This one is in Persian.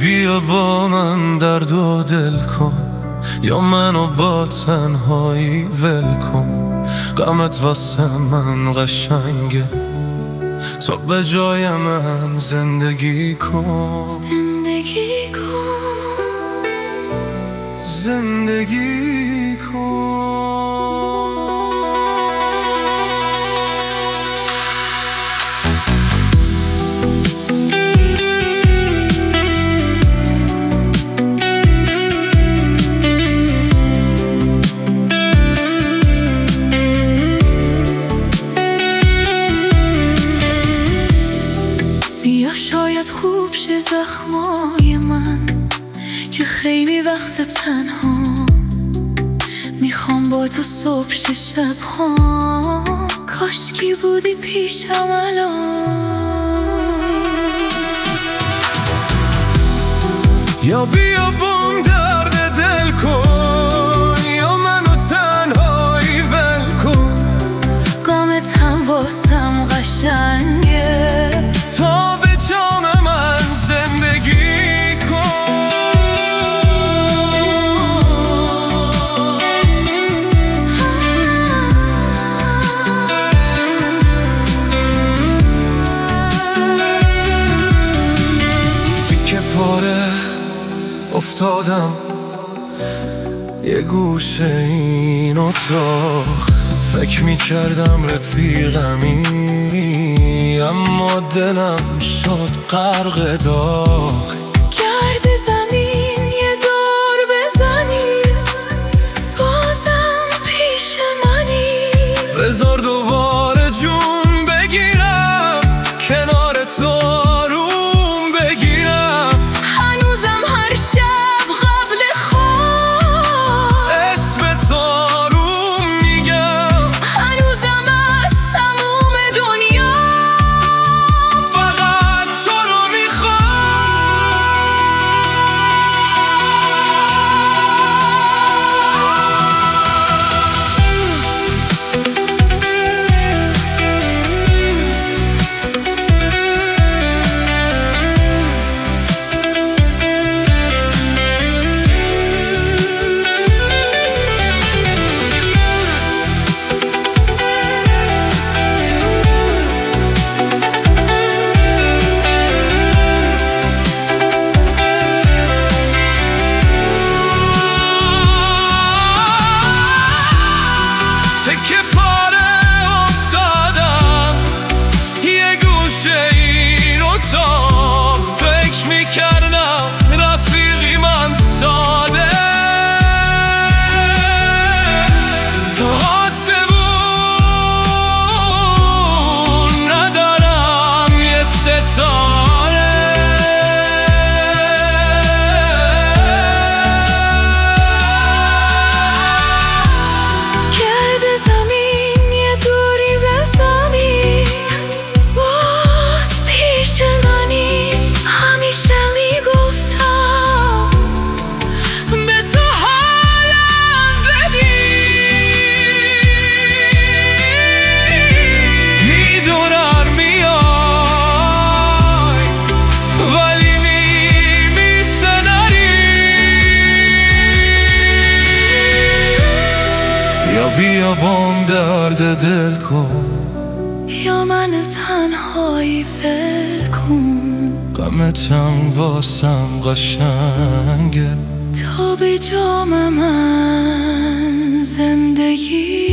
بیا با من درد و دل کن، یا منو با تنهایی ول کن. غمت واسه من قشنگه، تو به جای من زندگی کن. زندگی کن، زندگی کن. شاید خوب شه زخمای من که خیلی وقت تنها میخوام با تو صبح شه شبها. کاشکی بودی پیشم الان. یا بیا بام درد دل کن، یا منو تنهایی ول کن. گامت هم واسم قشنگه، تا به جام من زندگی کن. تیکه پاره افتادم یه گوشه این اتاق، فکر میکردم رفیقمی، اما دلم شد غرق داغ. گرد زمین یه دور بزنی، بازم پیش منی. بذار دوباره جون بگیرم، کنار تو آروم بگیرم. هنوزم هر شب قبل خواب اسم تو آروم میگم. هنوزم از تموم دنیا فقط تو رو تکه پاره افتادم یه گوشه این اتاق، فکر میکردم رفیقی من ساده. تا آسمون ندارم یه ستاره. زمین یه دوری بزنی، باز پیش منی. همیشه میگفتم به تو حالم بدی. میدونم میای ولی میمیسته نری. یا بیا بام درد دل کن، یا منو تنهایی ول کن. غمتم واسم قشنگه، تا به جام من زندگی